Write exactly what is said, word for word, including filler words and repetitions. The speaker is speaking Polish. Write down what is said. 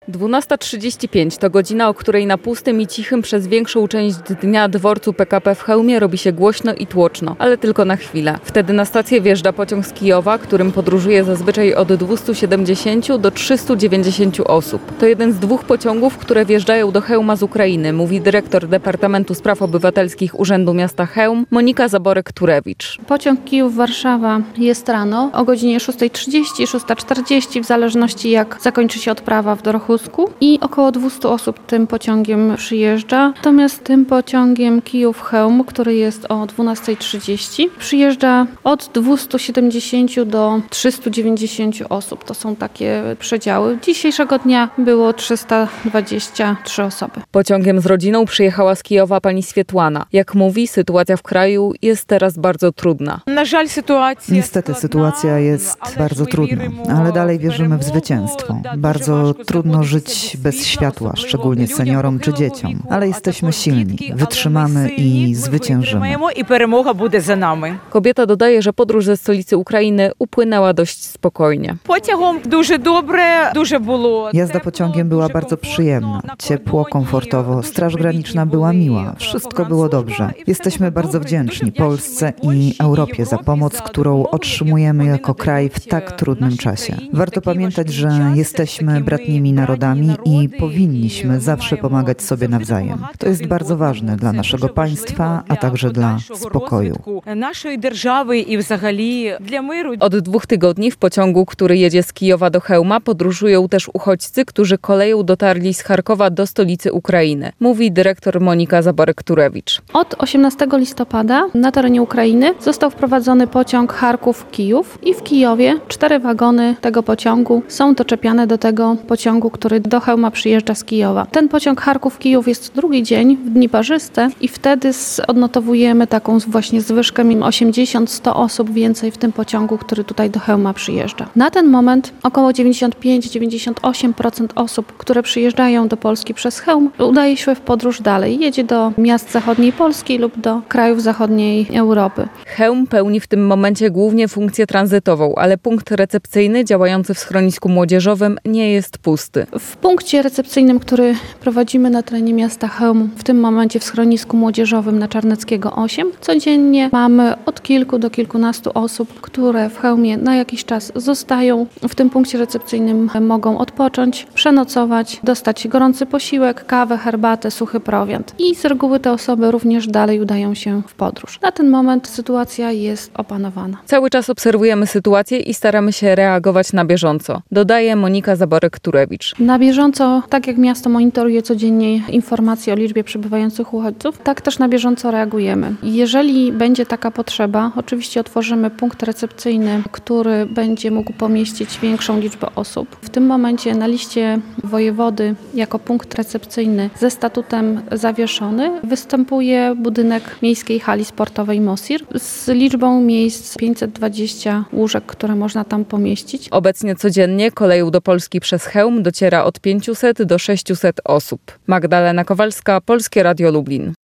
dwunasta trzydzieści pięć to godzina, o której na pustym i cichym przez większą część dnia dworcu P K P w Chełmie robi się głośno i tłoczno, ale tylko na chwilę. Wtedy na stację wjeżdża pociąg z Kijowa, którym podróżuje zazwyczaj od dwieście siedemdziesiąt do trzystu dziewięćdziesięciu osób. To jeden z dwóch pociągów, które wjeżdżają do Chełma z Ukrainy, mówi dyrektor Departamentu Spraw Obywatelskich Urzędu Miasta Chełm Monika Zaborek-Turewicz. Pociąg Kijów-Warszawa jest rano o godzinie szósta trzydzieści, szósta czterdzieści, w zależności jak zakończy się odprawa w Dorochusku, i około dwieście osób tym pociągiem przyjeżdża. Natomiast tym pociągiem Kijów-Chełm, który jest o dwunasta trzydzieści, przyjeżdża od dwieście siedemdziesiąt do trzystu dziewięćdziesięciu osób. To są takie przedziały. Dzisiejszego dnia było trzysta dwadzieścia trzy osoby. Pociągiem z rodziną przyjechała z Kijowa pani Swietłana. Jak mówi, sytuacja w kraju jest teraz bardzo trudna. Niestety sytuacja jest bardzo trudna, ale dalej wierzymy w zwycięstwo. Bardzo trudno żyć bez światła, szczególnie seniorom czy dzieciom, ale jesteśmy silni, wytrzymamy i zwyciężymy. Kobieta dodaje, że podróż ze stolicy Ukrainy upłynęła dość spokojnie. Jazda pociągiem była bardzo przyjemna, ciepło, komfortowo, Straż Graniczna była miła, wszystko było dobrze. Jesteśmy bardzo wdzięczni Polsce i Europie za pomoc, którą otrzymujemy jako kraj w tak trudnym czasie. Warto pamiętać, że jesteśmy bratnimi narodami i powinniśmy zawsze pomagać sobie nawzajem. To jest bardzo ważne dla naszego państwa, a także dla spokoju. Od dwóch tygodni w pociągu, który jedzie z Kijowa do Chełma, podróżują też uchodźcy, którzy koleją dotarli z Charkowa do stolicy Ukrainy, mówi dyrektor Monika Zaborek-Turewicz. Od osiemnastego listopada na terenie Ukrainy został wprowadzony pociąg Charków-Kijów i w Kijowie cztery wagony tego pociągu są doczepiane do tego pociągu, który do Chełma przyjeżdża z Kijowa. Ten pociąg Charków-Kijów jest drugi dzień w dni parzyste i wtedy odnotowujemy taką właśnie zwyżkę osiemdziesiąt do stu osób więcej w tym pociągu, który tutaj do Chełma przyjeżdża. Na ten moment około dziewięćdziesiąt pięć do dziewięćdziesięciu ośmiu procent osób, które przyjeżdżają do Polski przez Chełm, udaje się w podróż dalej. Jedzie do miast zachodniej Polski lub do krajów zachodniej Europy. Chełm pełni w tym momencie głównie funkcję tranzytową, ale punkt recepcyjny działający w schronisku młodzieżowym nie jest pusty. W punkcie recepcyjnym, który prowadzimy na terenie miasta Chełm, w tym momencie w schronisku młodzieżowym na Czarneckiego osiem, codziennie mamy od kilku do kilkunastu osób, które w Chełmie na jakiś czas zostają. W tym punkcie recepcyjnym mogą odpocząć, przenocować, dostać gorący posiłek, kawę, herbatę, suchy prowiant. I z reguły te osoby również dalej udają się w podróż. Na ten moment sytuacja jest opanowana. Cały czas obserwujemy sytuację i staramy się reagować na bieżąco, dodaje Monika Zaborek-Turewicz. Na bieżąco, tak jak miasto monitoruje codziennie informacje o liczbie przybywających uchodźców, tak też na bieżąco reagujemy. Jeżeli będzie taka potrzeba, oczywiście otworzymy punkt recepcyjny, który będzie mógł pomieścić większą liczbę osób. W tym momencie na liście wojewody jako punkt recepcyjny ze statutem zawieszony występuje budynek miejskiej hali sportowej Mosir z liczbą miejsc pięćset dwadzieścia łóżek, które można tam pomieścić. Obecnie codziennie koleją do Polski przez Chełm dociera od pięciuset do sześciuset osób. Magdalena Kowalska, Polskie Radio Lublin.